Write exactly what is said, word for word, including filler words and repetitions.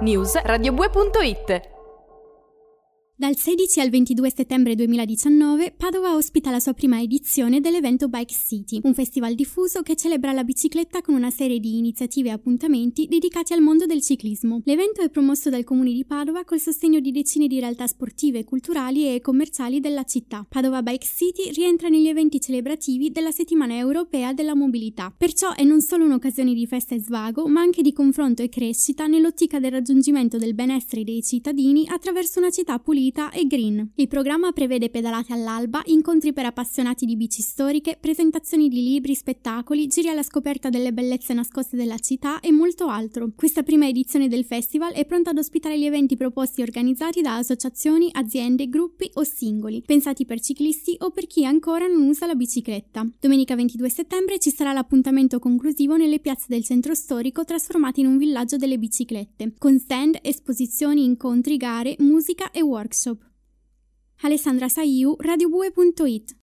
News radiobue punto it. Dal sedici al ventidue settembre duemiladiciannove, Padova ospita la sua prima edizione dell'evento Bike City, un festival diffuso che celebra la bicicletta con una serie di iniziative e appuntamenti dedicati al mondo del ciclismo. L'evento è promosso dal Comune di Padova col sostegno di decine di realtà sportive, culturali e commerciali della città. Padova Bike City rientra negli eventi celebrativi della Settimana Europea della Mobilità. Perciò è non solo un'occasione di festa e svago, ma anche di confronto e crescita nell'ottica del raggiungimento del benessere dei cittadini attraverso una città pulita e green. Il programma prevede pedalate all'alba, incontri per appassionati di bici storiche, presentazioni di libri, spettacoli, giri alla scoperta delle bellezze nascoste della città e molto altro. Questa prima edizione del festival è pronta ad ospitare gli eventi proposti e organizzati da associazioni, aziende, gruppi o singoli, pensati per ciclisti o per chi ancora non usa la bicicletta. Domenica ventidue settembre ci sarà l'appuntamento conclusivo nelle piazze del centro storico trasformate in un villaggio delle biciclette, con stand, esposizioni, incontri, gare, musica e workshop. Alessandra Saiu, radiobue punto it.